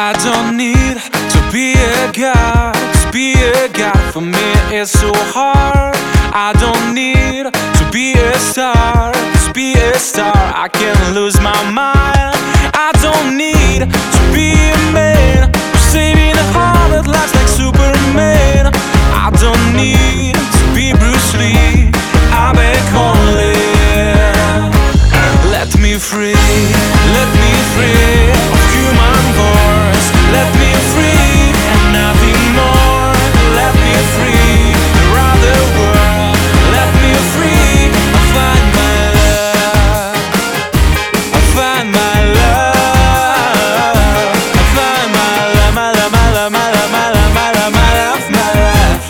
I don't need to be a god. To be a god for me is so hard. I don't need to be a star. To be a star I can lose my mind. I don't need to be a man who's saving a hundred lives like Superman. I don't need to be Bruce Lee. I beg only, let me free, let me free of human voice. Let me free and nothing more. Let me free around the world. Let me free. I find my love. I find my love. I find my love, my love, my love, my love, my love, my love, my love, my love.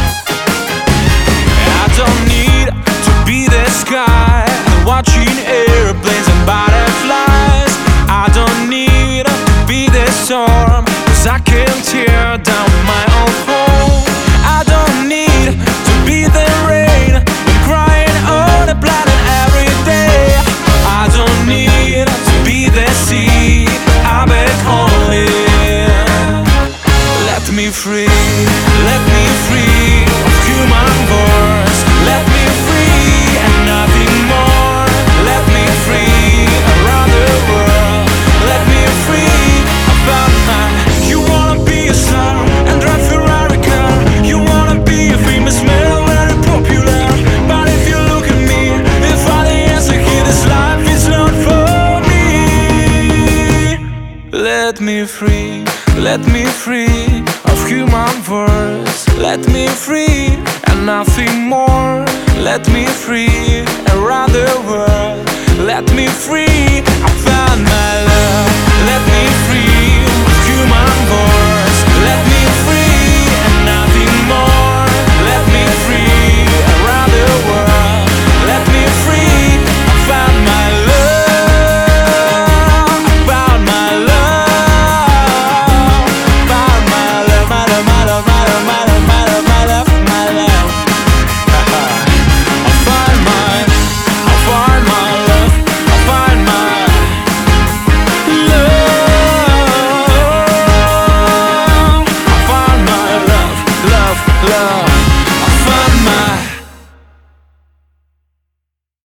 I don't need to be the sky, watching airplanes and butterflies. I don't need to be the storm, 'cause I can tear down my own home. I don't need to be the rain, I'm crying on the planet every day. I don't need to be the sea, I beg only, let me free, let me free of human voice. Let me free and nothing more. Let me free around the world. Let me free about my. You wanna be a star and drive Ferrari car. You wanna be a famous man, very popular. But if you look at me, if I the answer here, this life is not for me. Let me free, let me free of human voice. Let me free and nothing more. Let me free around the world. Let me free, I found my love. Let me free.